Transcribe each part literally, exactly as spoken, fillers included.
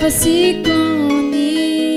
Nova Ciclone.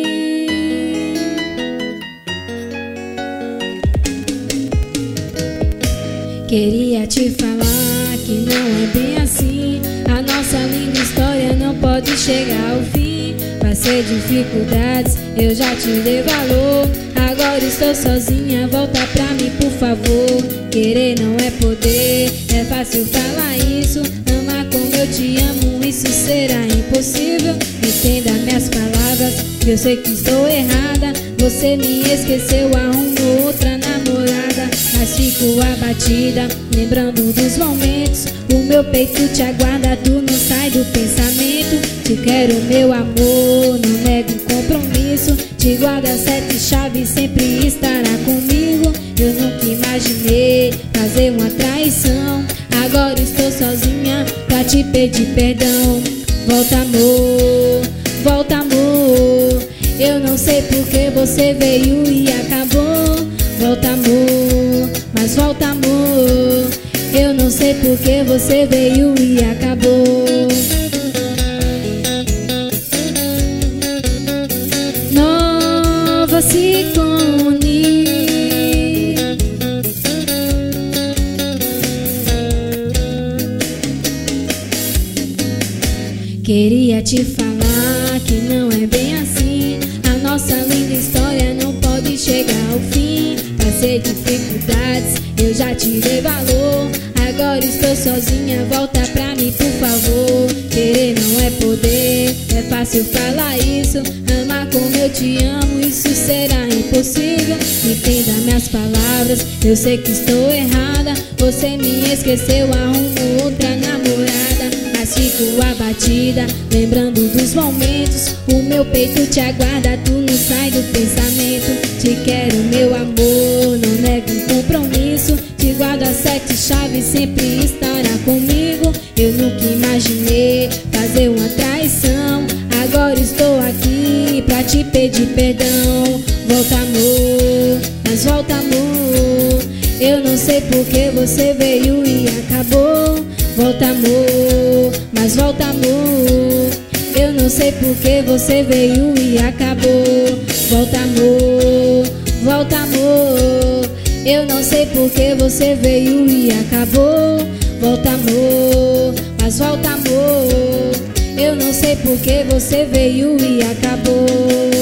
Queria te falar que não é bem assim. A nossa linda história não pode chegar ao fim. Vai ser dificuldades, eu já te dei valor. Agora estou sozinha, volta pra mim por favor. Querer não é poder, é fácil falar isso. Amar como eu te amo, isso será impossível. Entenda minhas palavras, que eu sei que estou errada. Você me esqueceu, arrumou outra namorada. Mas fico abatida, lembrando dos momentos. O meu peito te aguarda, tu não sai do pensamento. Te quero, meu amor, não nego um compromisso. Te guarda sete chaves, sempre estará comigo. Eu nunca imaginei fazer uma traição. Agora estou sozinha pra te pedir perdão. Volta, amor, volta, amor. Eu não sei porque você veio e acabou. Volta, amor, mas volta, amor. Eu não sei porque você veio e acabou. Nova Ciclone. Queria te falar que não é bem assim. A nossa linda história não pode chegar ao fim. Vai ser dificuldades, eu já te dei valor. Agora estou sozinha, volta pra mim por favor. Querer não é poder, é fácil falar isso. Amar como eu te amo, isso será impossível. Entenda minhas palavras, eu sei que estou errada. Você me esqueceu, arrumou outra namorada. Mas fico abatida, lembrando dos momentos. O meu peito te aguarda, tu não sai do pensamento. Te quero, meu amor, não nego um compromisso. Te guardo as sete chaves, sempre estará comigo. Eu nunca imaginei fazer uma traição. Agora estou aqui pra te pedir perdão. Volta, amor, mas volta, amor. Eu não sei porque você veio e acabou. Volta, amor, mas volta, amor. Eu não sei porque você veio e acabou. Volta, amor, volta, amor. Eu não sei porque você veio e acabou. Volta, amor, mas volta, amor. Eu não sei porque você veio e acabou.